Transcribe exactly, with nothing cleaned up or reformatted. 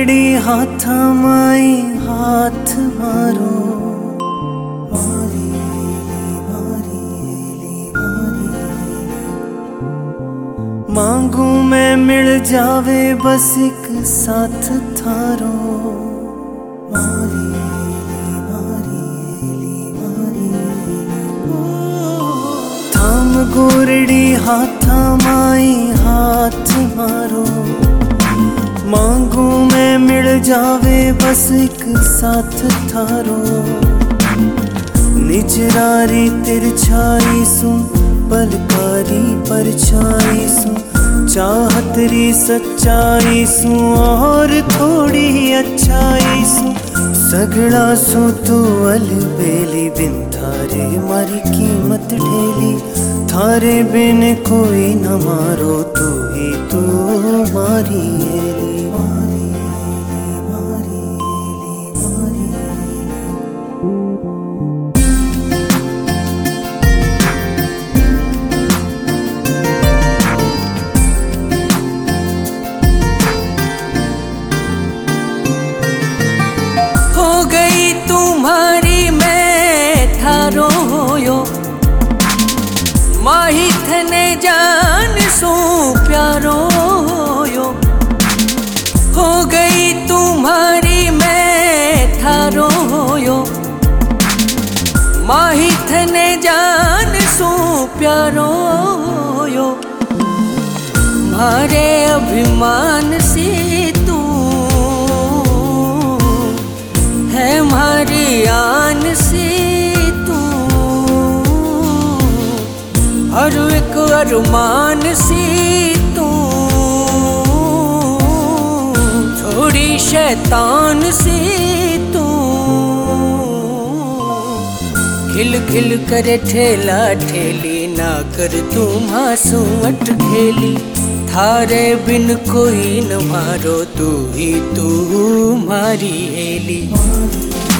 गोरड़ी हाथ माई हाथ मारो मारी मारी मारी मांगू मैं मिल जावे बस एक साथ थारो मारी मारी मारी थाम गोरड़ी हाथ माई हाथ मारो मांगू मैं मिल जावे बस एक साथ थारो निजरारी तिरछाई सु पलकारी परछाई सु चाहतरी सच्चाई सु और थोड़ी अच्छाई सु सगड़ा सु तू अलबेली बिन थारे मारी कीमत ढेली थारे बिन कोई न मारो तू ही तू मारी एली मारी मारी मारी हो गई तुम्हारी मैं थारो होयो माही थने जान सो प्यारो होयो हो गई तुम्हारी मैं थारो होयो माही थने जान सो प्यारो होयो मारे अभिमान से तू है मारी आन से हर एक अरमान सी तू थोड़ी शैतान सी तू खिल खिल कर ठेला ठेली ना कर तू मासूं अटखेली थारे बिन कोई न मारो तू ही तू मारी हेली।